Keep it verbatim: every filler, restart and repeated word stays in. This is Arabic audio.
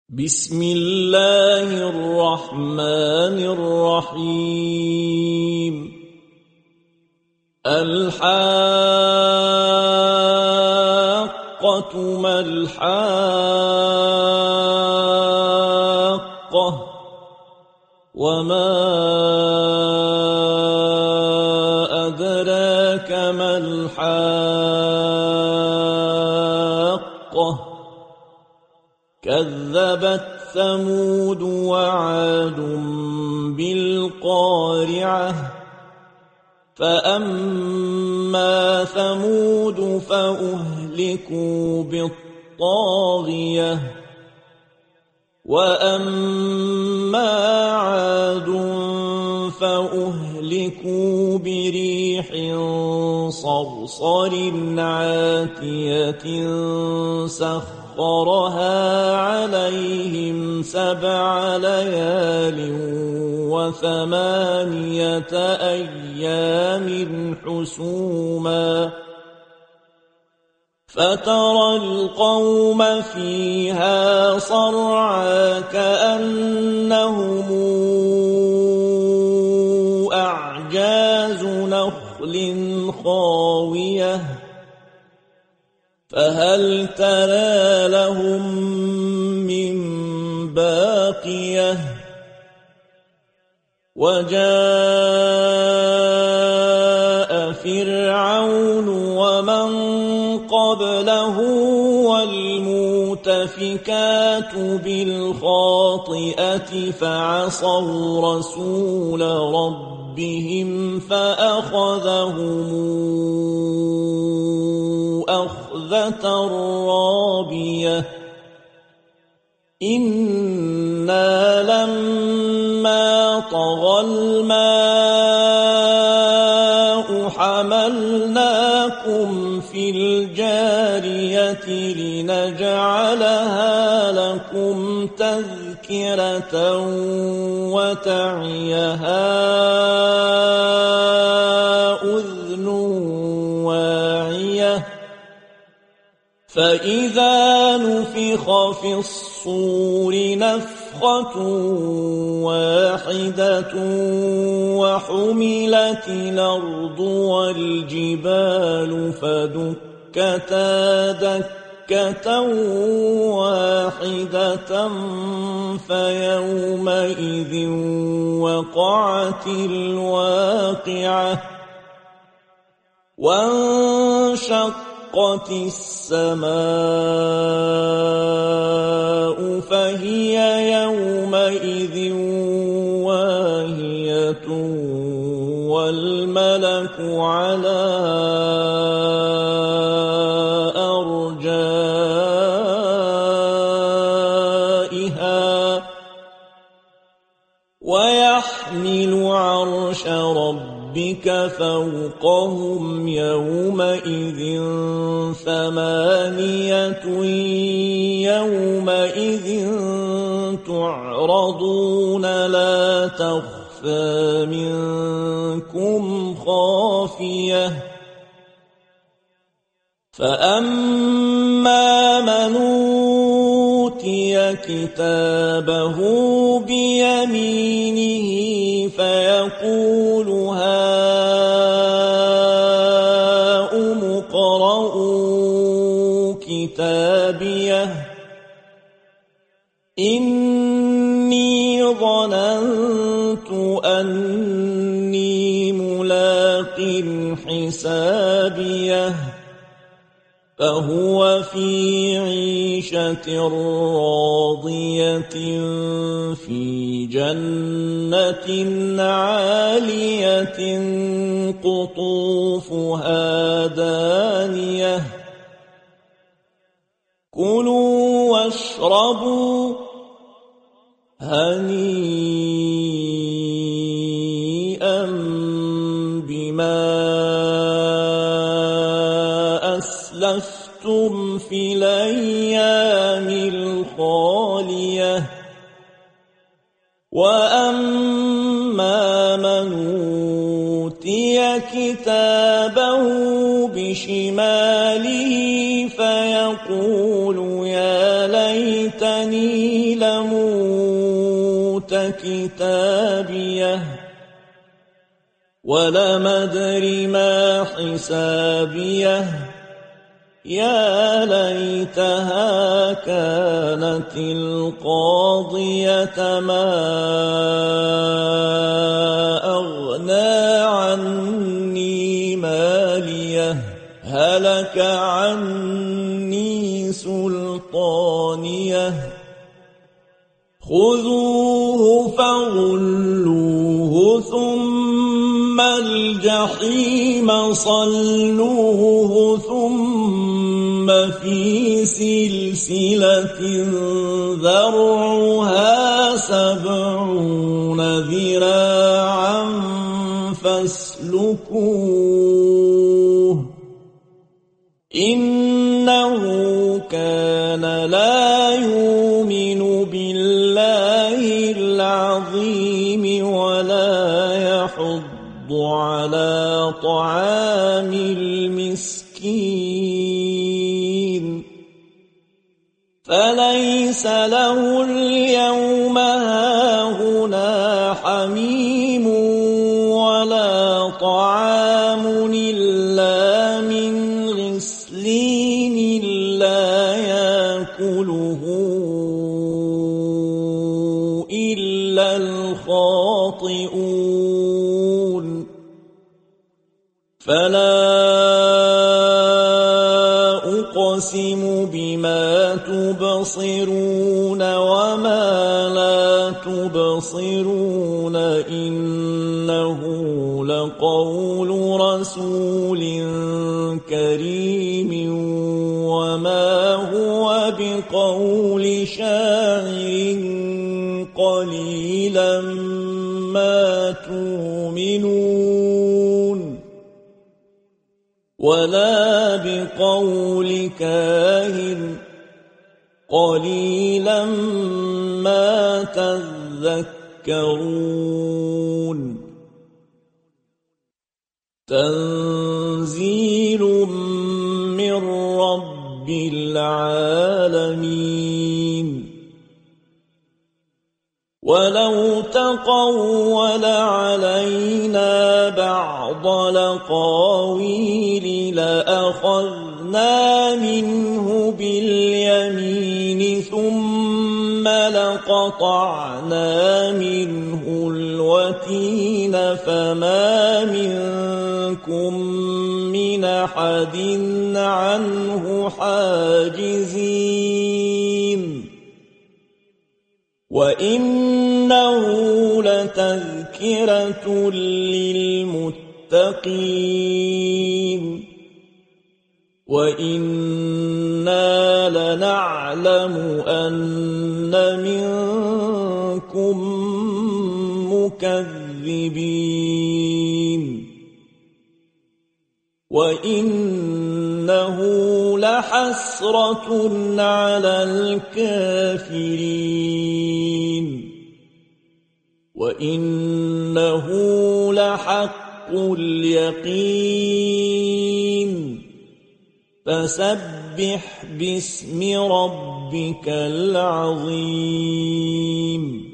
بسم الله الرحمن الرحيم. الحاقة ما الحاقة وما أدراك ما الحاقة كذبت ثمود وعاد بالقارعة فأما ثمود فأهلكوا بالطاغية وأما عاد فأهلكوا بريح صرصر عاتية سخرها عليهم سبع ليال وثمانية أيام حسوما فترى القوم فيها صرعى كأنهم أعجاز نخل خاوية فهل ترى لهم من باقية وجاء فرعون ومن قبله والمؤتفكات بالخاطئة فعصوا رسول ربهم فأخذهم أخذة رابية إنا لما طغى الماء حملناكم في الجارية لنجعلها لكم تذكرة وتعيها أذن واعية فإذا نفخ في الصور نفخة واحدة وحملت الأرض والجبال فدكتا دكة واحدة فيومئذ وقعت الواقعة وانشق وانشقت السماء فهي يومئذ واهية والملك على أرجائها ويحمل عرش ربك فوقهم يومئذ ثمانية يومئذ تعرضون لا تخفى منكم خافية فأما من أوتي كتابه بيمينه فيقول هاؤم اقرءوا كتابيه إني ظننت أني ملاق حسابيه فهو في عيشة راضية في جنة عالية قطوفها دانية كلوا واشربوا هنيئا بما أسلفتم في الأيام الخالية وأما من أوتي كتابه بشماله فيقول يا ليتني لموت كتابيه ولم أدر ما حسابيه يا ليتها كانت القاضية ما أغنى عني ماليه هلك عني سلطانيه خذوه فغلوه ثم الجحيم صلوه ثم في سلسلة ذرعها سبعون ذراعا فاسلكوه إنه كان لا يؤمن بالله العظيم ولا يحض على طعام المسكين فليس له اليوم هاهنا حميم ولا طعام إلا من غسلين لا يأكله إلا الخاطئون فلا أقسم بما تبصرون وما لا تبصرون إنه لقول رسول كريم وما هو بقول شاعر قليلا ما تؤمنون ولا بقول كاهن قليلا ما تذكرون تنزيل من رب العالمين ولو تقول علينا بعض الأقاويل لأخذنا منه باليمين ثم لقطعنا منه الوتين فما منكم من أحد عنه حاجزين وإنه لتذكرة للمتقين وإنا لنعلم أن منكم مكذبين وإنه لحسرة على الكافرين وإنه لحق اليقين فسبح باسم ربك العظيم